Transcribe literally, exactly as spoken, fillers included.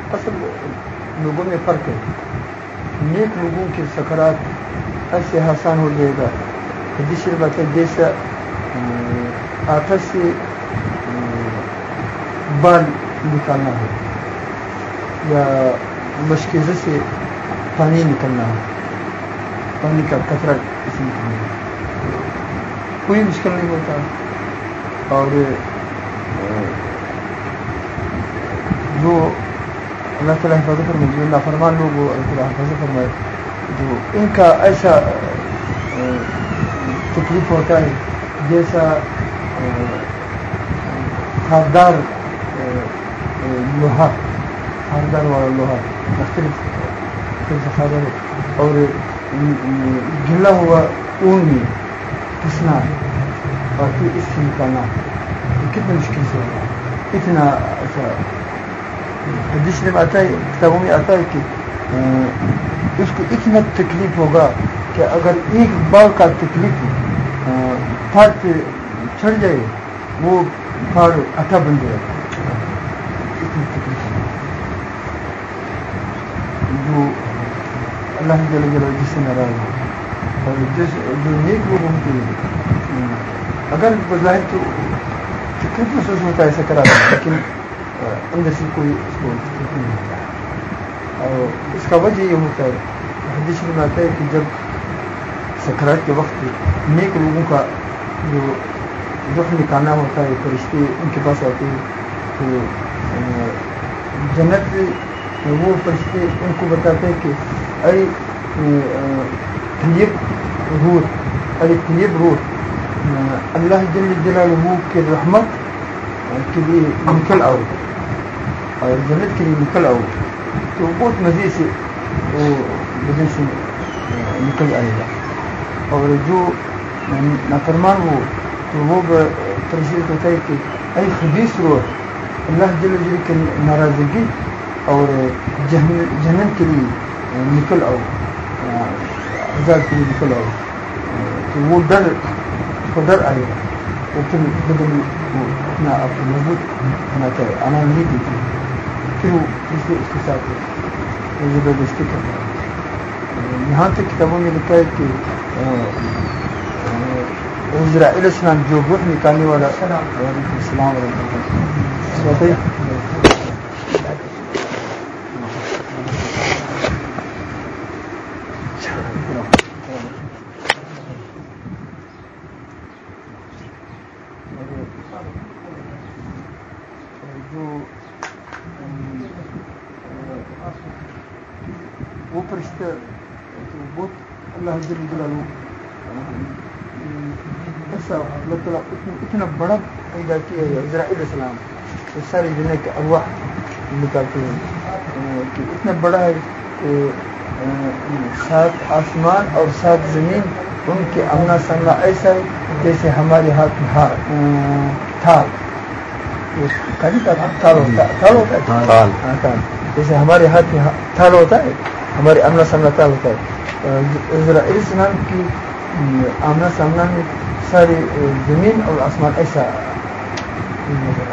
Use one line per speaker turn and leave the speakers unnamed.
اصل لوگوں میں فرق ہے. نیک لوگوں کے سکرات ایسے آسان ہو جائے گا. دوسری بات ہے جیسا آپس سے بال نکالنا ہے یا مشکل سے پانی نکلنا ہے, پانی کا قطرہ اس میں نکلنا ہے, کوئی مشکل نہیں ہوتا. اور جو اللہ تعالیٰ حفاظت فرمائے, جو نافرمان لوگ اللہ تعالیٰ حفاظت فرمائے, جو ان کا ایسا تکلیف ہوتا ہے جیسا خاردار لوہا, خاردار والا لوہا مختلف خاردار, اور گلا ہوا اون میں پسنا اور پھر اس سے نکالنا کتنا مشکل سے ہوگا. اتنا ایسا حدیث میں آتا ہے, کتابوں میں آتا ہے کہ اس کو اتنا تکلیف ہوگا کہ اگر ایک بال کا تکلیف پھاڑ پہ چڑھ جائے وہ پھاڑ آٹا بن جائے گا. اتنی تکلیف ہے جو اللہ جل جلالہ جس سے ناراض ہے. اور جس جو نیک لوگ ہوتے ہیں اگر بظاہر تو تکلیف محسوس ہوتا ہے ایسا کرا ہے, لیکن اندر سے کوئی اس کو تکلیف نہیں ہوتا ہے. اور اس کا وجہ یہ ہوتا ہے, حدیث میں آتا ہے کہ جب سکرات کے وقت نیک لوگوں کا جو روح نکالنا ہوتا ہے, فرشتے ان کے پاس آتے ہیں تو جنت وہ فرشتے ان کو بتاتے ہیں کہ اے طیب روح, اے طیب روح, اللہ جل جلالہ کے رحمت کے لیے نکل آؤ اور جنت کے لیے نکل آؤ. تو بہت مزے سے وہ بدن سے نکل آئے گا. اور جو نافرمان ہو تو وہ ترشید ہوتا ہے کہ اے خبیث روح, اللہ جل جلالہ کی ناراضگی اور جہنم کے لیے نکل آؤ, عذاب کے لیے نکل آؤ. تو وہ ڈر کو ڈر آئے گا, اور پھر بدن کو اپنا آپ کو مضبوط بناتا ہے, آنا نہیں دیتی, پھر وہ اس کے ساتھ زبردستی کرتا ہے. یہاں تک کتابوں میں لکھا ہے کہ اسرائیل السلام جو روح نکالنے والا, وعلیکم السلام ورحمۃ اللہ, وہ فرشتہ بہت اللہ جل جلالہ ایسا اللہ تعالیٰ اتنا بڑا پیدا کیا ہے اسرائیل السلام, ساری دنیا کے ارواح نکالتے ہیں کہ اتنا بڑا ہے کہ سات آسمان اور سات زمین ان کے آمنا سامنا ایسا ہے جیسے ہمارے ہاتھ میں تھال تھال ہوتا ہے, جیسے ہمارے ہاتھ میں تھال ہوتا ہے, ہمارے آمنا سامنا تھال ہوتا ہے. اسرائیل السلام کی آمنا سامنا میں ساری زمین اور آسمان ایسا